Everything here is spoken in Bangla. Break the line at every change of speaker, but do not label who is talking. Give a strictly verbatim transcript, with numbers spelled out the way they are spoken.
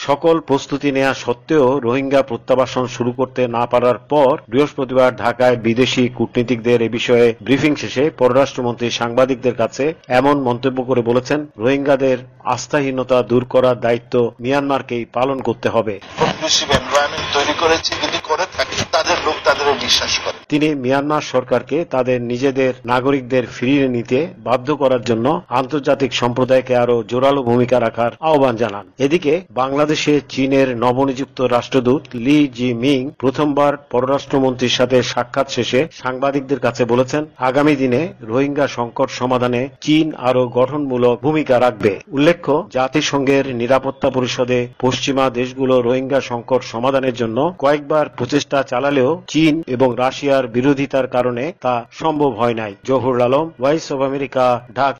সকল প্রস্তুতি নেওয়া সত্ত্বেও রোহিঙ্গা প্রত্যাবাসন শুরু করতে না পারার পর বৃহস্পতিবার ঢাকায় বিদেশি কূটনীতিকদের এ বিষয়ে ব্রিফিং শেষে পররাষ্ট্রমন্ত্রী সাংবাদিকদের কাছে এমন মন্তব্য করে বলেছেন, রোহিঙ্গাদের আস্থাহীনতা দূর করার দায়িত্ব মিয়ানমারকেই পালন করতে হবে। তিনি মিয়ানমার সরকারকে তাদের নিজেদের নাগরিকদের ফিরিয়ে নিতে বাধ্য করার জন্য আন্তর্জাতিক সম্প্রদায়কে আরো জোরালো ভূমিকা রাখার আহ্বান জানান। এদিকে বাংলাদেশে চীনের নবনিযুক্ত রাষ্ট্রদূত লি জি মিং প্রথমবার পররাষ্ট্রমন্ত্রীর সাথে সাক্ষাৎ শেষে সাংবাদিকদের কাছে বলেছেন, আগামী দিনে রোহিঙ্গা সংকট সমাধানে চীন আরো গঠনমূলক ভূমিকা রাখবে। উল্লেখ্য, জাতিসংঘের নিরাপত্তা পরিষদে পশ্চিমা দেশগুলো রোহিঙ্গা সংকট সমাধানের জন্য কয়েকবার প্রচেষ্টা চালালেও চীন এবং রাশিয়ার বিরোধিতার কারণে তা সম্ভব হয় নাই। Zahur Alam, voice of America, Dhaka.